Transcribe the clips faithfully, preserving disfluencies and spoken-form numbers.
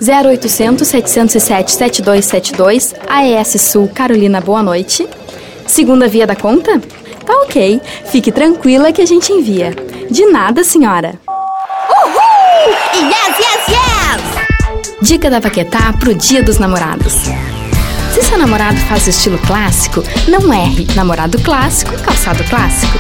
zero oitocentos, setecentos e sete, setenta e dois setenta e dois, A E S Sul, Carolina, boa noite. Segunda via da conta? Tá ok, fique tranquila que a gente envia. De nada, senhora. Uhul! Yes, yes, yes! Dica da Paquetá pro Dia dos Namorados. Se seu namorado faz o estilo clássico, não erre. Namorado clássico, calçado clássico.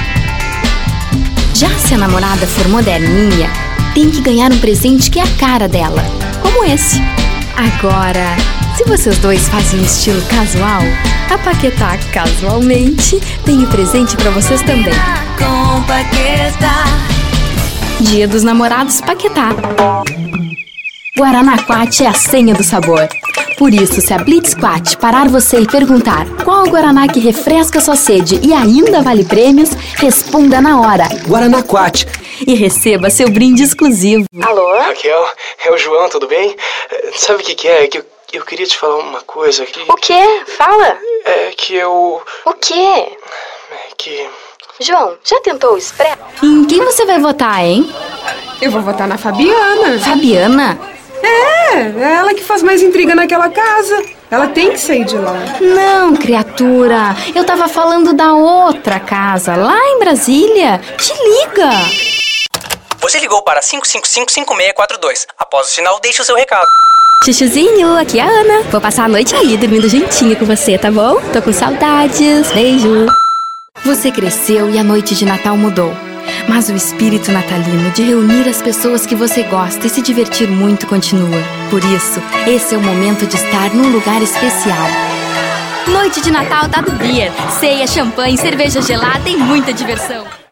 Já se a namorada for moderninha, tem que ganhar um presente que é a cara dela, como esse. Agora, se vocês dois fazem um estilo casual, a Paquetá Casualmente tem o presente pra vocês também. Com Paquetá. Dia dos Namorados Paquetá. Guaraná Quat é a senha do sabor. Por isso, se a Blitz Quat parar você e perguntar qual o Guaraná que refresca sua sede e ainda vale prêmios, responda na hora. Guaraná Quat. E receba seu brinde exclusivo. Alô? Raquel, é o João, tudo bem? Sabe o que que é? É que eu, eu queria te falar uma coisa que... O quê? Fala. É que eu... O quê? É que... João, já tentou o Expresso? Em quem você vai votar, hein? Eu vou votar na Fabiana. Fabiana? É, é ela que faz mais intriga naquela casa. Ela tem que sair de lá. Não, criatura. Eu tava falando da outra casa, lá em Brasília. Te liga. Você ligou para cinco cinco cinco, cinco seis quatro dois. Após o sinal, deixe o seu recado. Chuchuzinho, aqui é a Ana. Vou passar a noite aí dormindo juntinho com você, tá bom? Tô com saudades. Beijo. Você cresceu e a noite de Natal mudou. Mas o espírito natalino de reunir as pessoas que você gosta e se divertir muito continua. Por isso, esse é o momento de estar num lugar especial. Noite de Natal Dado Beer. Ceia, champanhe, cerveja gelada e muita diversão.